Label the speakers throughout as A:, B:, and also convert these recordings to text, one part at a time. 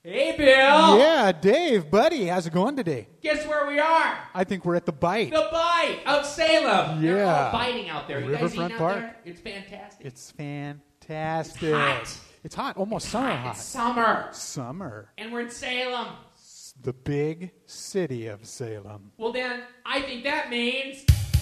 A: Hey, Bill.
B: Yeah, Dave, buddy, how's it going today?
A: Guess where we are?
B: I think we're at the Bite.
A: The Bite of Salem.
B: Yeah.
A: They're all biting out there. You guys
B: Riverfront
A: eating
B: Park.
A: out there? It's fantastic.
B: It's fantastic.
A: It's hot.
B: It's hot, almost summer hot.
A: It's summer.
B: Summer.
A: And we're in Salem.
B: The big city of Salem.
A: Well, then, I think that means...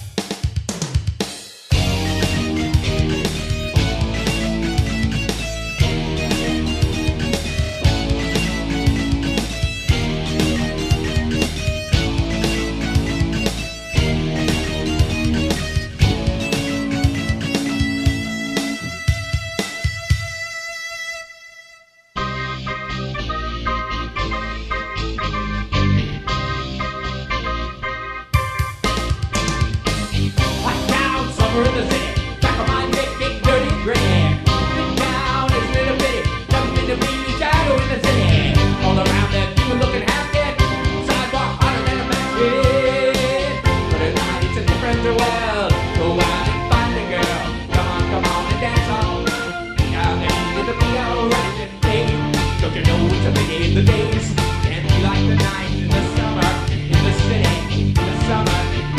A: We're in the city, back of my big, big, dirty grin. Sitting down is a little bitty, nothing to be shadow in the city. All around them, people looking half dead. Sidewalk hotter than a match. But at night, it's a different world. Go out and find a girl. Come on and dance all night. Down there, it'll be alright today. Don't you know it's a pity in the days? Can't be like the night in the summer, in the city, in the summer.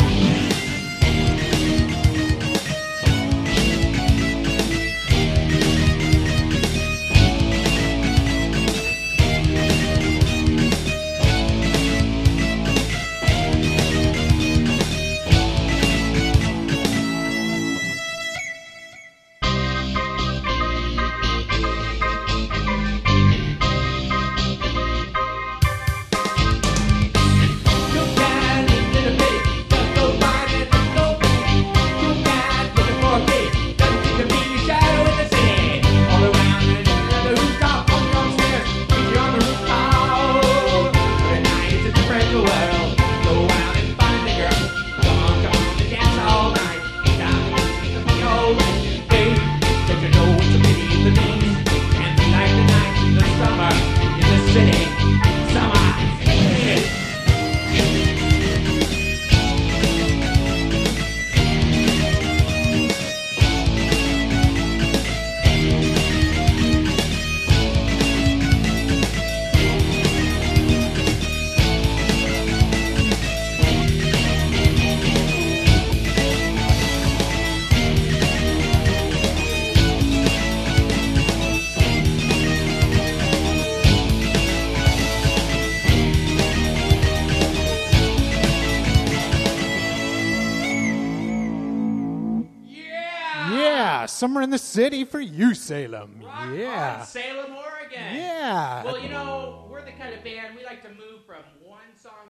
B: Summer in the city for you, Salem.
A: Rock
B: Yeah.
A: on, Salem, Oregon.
B: Yeah.
A: Well, you know, we're the kind of band, we like to move from one song